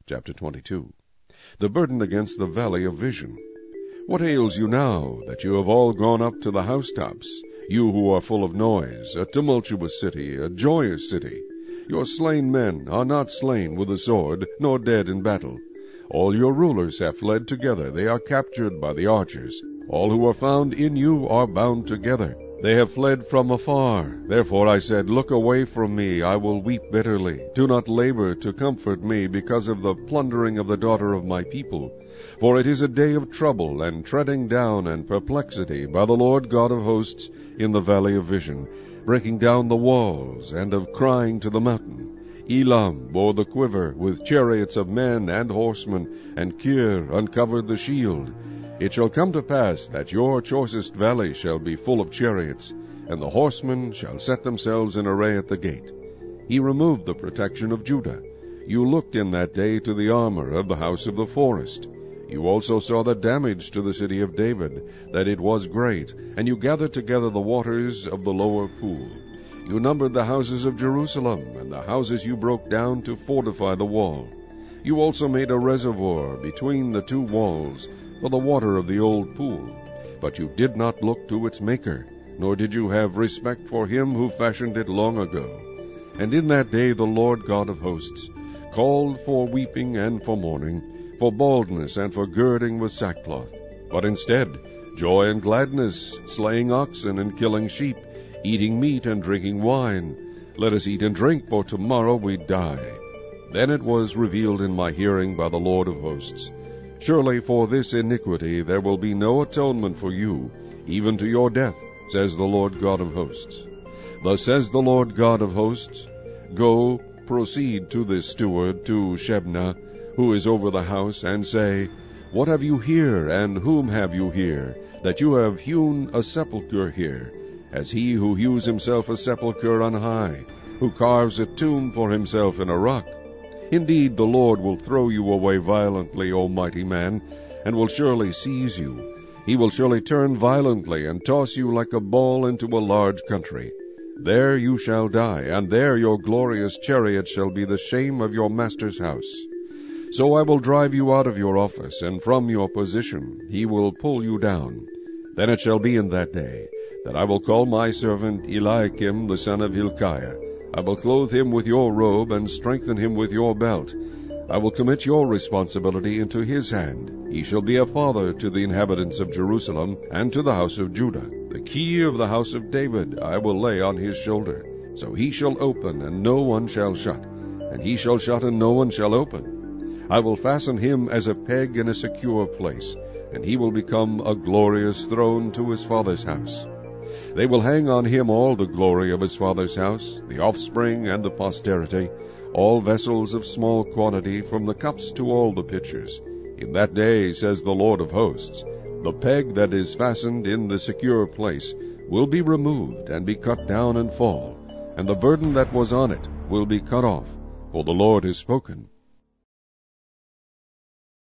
Chapter 22. The burden against the valley of vision. What ails you now, that you have all gone up to the housetops, you who are full of noise, a tumultuous city, a joyous city? Your slain men are not slain with the sword, nor dead in battle. All your rulers have fled together, they are captured by the archers. All who are found in you are bound together. They have fled from afar. Therefore I said, Look away from me, I will weep bitterly. Do not labor to comfort me because of the plundering of the daughter of my people. For it is a day of trouble and treading down and perplexity by the Lord God of hosts in the valley of vision, breaking down the walls, and of crying to the mountain. Elam bore the quiver with chariots of men and horsemen, and Kir uncovered the shield. It shall come to pass that your choicest valley shall be full of chariots, and the horsemen shall set themselves in array at the gate. He removed the protection of Judah. You looked in that day to the armor of the house of the forest. You also saw the damage to the city of David, that it was great, and you gathered together the waters of the lower pool. You numbered the houses of Jerusalem, and the houses you broke down to fortify the wall. You also made a reservoir between the two walls, for the water of the old pool. But you did not look to its maker, nor did you have respect for him who fashioned it long ago. And in that day the Lord God of hosts called for weeping and for mourning, for baldness and for girding with sackcloth. But instead, joy and gladness, slaying oxen and killing sheep, eating meat and drinking wine. Let us eat and drink, for tomorrow we die. Then it was revealed in my hearing by the Lord of hosts, Surely for this iniquity there will be no atonement for you, even to your death, says the Lord God of hosts. Thus says the Lord God of hosts, Go, proceed to this steward, to Shebna, who is over the house, and say, What have you here, and whom have you here, that you have hewn a sepulchre here, as he who hews himself a sepulchre on high, who carves a tomb for himself in a rock? Indeed, the Lord will throw you away violently, O mighty man, and will surely seize you. He will surely turn violently, and toss you like a ball into a large country. There you shall die, and there your glorious chariot shall be the shame of your master's house. So I will drive you out of your office, and from your position he will pull you down. Then it shall be in that day, that I will call my servant Eliakim the son of Hilkiah. I will clothe him with your robe, and strengthen him with your belt. I will commit your responsibility into his hand. He shall be a father to the inhabitants of Jerusalem, and to the house of Judah. The key of the house of David I will lay on his shoulder. So he shall open, and no one shall shut, and he shall shut, and no one shall open. I will fasten him as a peg in a secure place, and he will become a glorious throne to his father's house. They will hang on him all the glory of his father's house, the offspring and the posterity, all vessels of small quantity, from the cups to all the pitchers. In that day, says the Lord of hosts, the peg that is fastened in the secure place will be removed, and be cut down and fall, and the burden that was on it will be cut off, for the Lord has spoken.